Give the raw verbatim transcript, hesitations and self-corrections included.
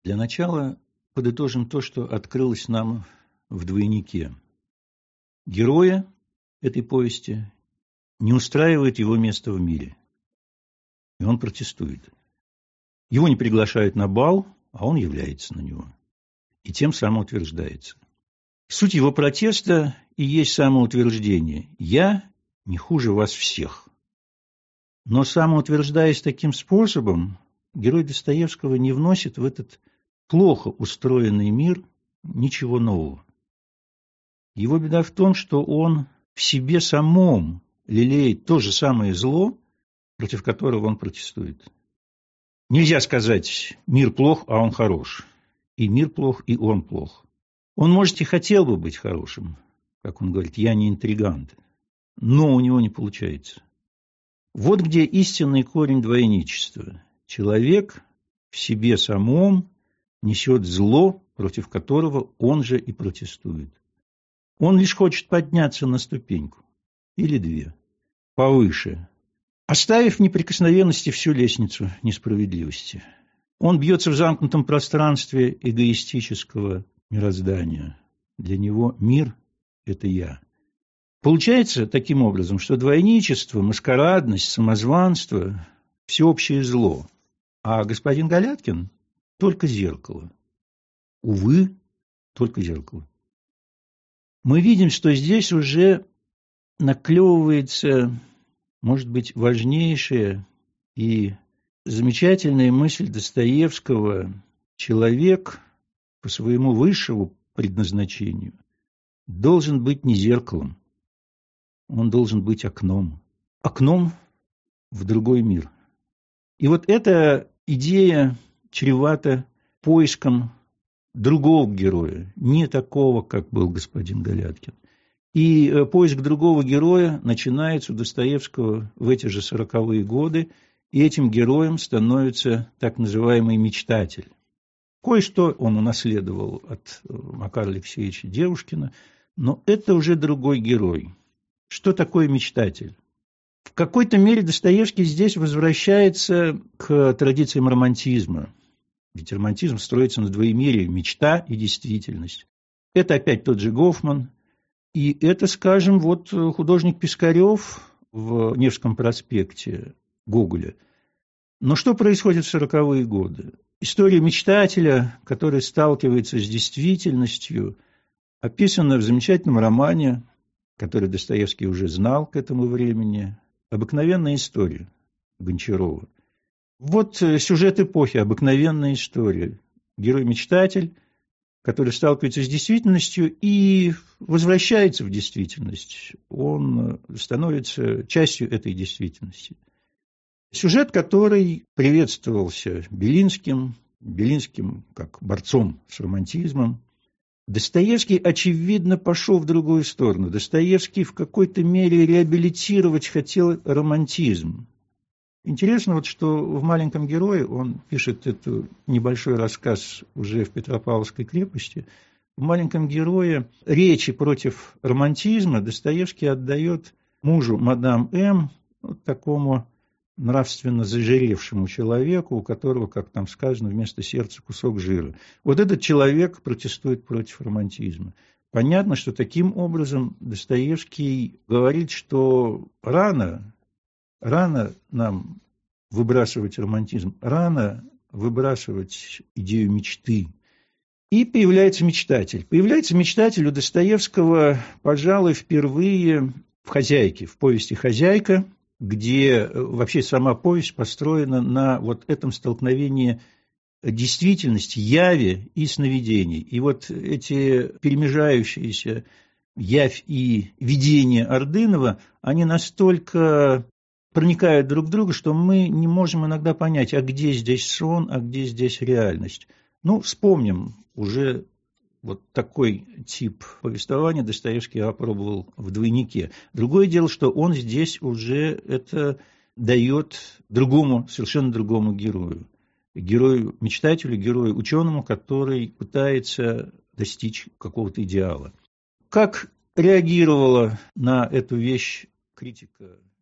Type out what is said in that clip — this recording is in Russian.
Для начала подытожим то, что открылось нам в «Двойнике». Героя этой повести не устраивает его место в мире, и он протестует. Его не приглашают на бал, а он является на него, и тем самоутверждается. Суть его протеста и есть самоутверждение. «Я не хуже вас всех». Но самоутверждаясь таким способом, герой Достоевского не вносит в этот плохо устроенный мир ничего нового. Его беда в том, что он в себе самом лелеет то же самое зло, против которого он протестует. Нельзя сказать «мир плох, а он хорош». И мир плох, и он плох. Он, может, и хотел бы быть хорошим, как он говорит, «я не интригант», но у него не получается. Вот где истинный корень двойничества. Человек в себе самом несет зло, против которого он же и протестует. Он лишь хочет подняться на ступеньку, или две, повыше, оставив в неприкосновенности всю лестницу несправедливости. Он бьется в замкнутом пространстве эгоистического мироздания. Для него мир – это я. Получается таким образом, что двойничество, маскарадность, самозванство – всеобщее зло, а господин Галяткин – только зеркало. Увы, только зеркало. Мы видим, что здесь уже наклевывается, может быть, важнейшая и замечательная мысль Достоевского: человек по своему высшему предназначению должен быть не зеркалом, он должен быть окном. Окном в другой мир. И вот эта идея чревата поиском другого героя, не такого, как был господин Галяткин. И поиск другого героя начинается у Достоевского в эти же сороковые годы, и этим героем становится так называемый мечтатель. Кое-что он унаследовал от Макара Алексеевича Девушкина, но это уже другой герой. Что такое мечтатель? В какой-то мере Достоевский здесь возвращается к традициям романтизма. Ведь романтизм строится на двоемирии – мечта и действительность. Это опять тот же Гофман. И это, скажем, вот художник Пискарев в Невском проспекте Гоголя. Но что происходит в сороковые годы? История мечтателя, который сталкивается с действительностью, описана в замечательном романе, который Достоевский уже знал к этому времени, «Обыкновенная история» Гончарова. Вот сюжет эпохи, обыкновенная история. Герой-мечтатель, который сталкивается с действительностью и возвращается в действительность. Он становится частью этой действительности. Сюжет, который приветствовался Белинским, Белинским как борцом с романтизмом. Достоевский, очевидно, пошел в другую сторону. Достоевский в какой-то мере реабилитировать хотел романтизм. Интересно, вот, что в «Маленьком герое» он пишет этот небольшой рассказ уже в Петропавловской крепости. В «Маленьком герое» речи против романтизма Достоевский отдает мужу мадам М, вот такому нравственно зажиревшему человеку, у которого, как там сказано, вместо сердца кусок жира. Вот этот человек протестует против романтизма. Понятно, что таким образом Достоевский говорит, что рано, рано нам выбрасывать романтизм, рано выбрасывать идею мечты. И появляется мечтатель. Появляется мечтатель у Достоевского, пожалуй, впервые в «Хозяйке», в повести «Хозяйка», где вообще сама повесть построена на вот этом столкновении действительности, яви и сновидений. И вот эти перемежающиеся явь и видение Ордынова, они настолько проникают друг в друга, что мы не можем иногда понять, а где здесь сон, а где здесь реальность. Ну, вспомним уже вот такой тип повествования Достоевский опробовал в «Двойнике». Другое дело, что он здесь уже это дает другому, совершенно другому герою. Герою-мечтателю, герою-ученому, который пытается достичь какого-то идеала. Как реагировала на эту вещь критика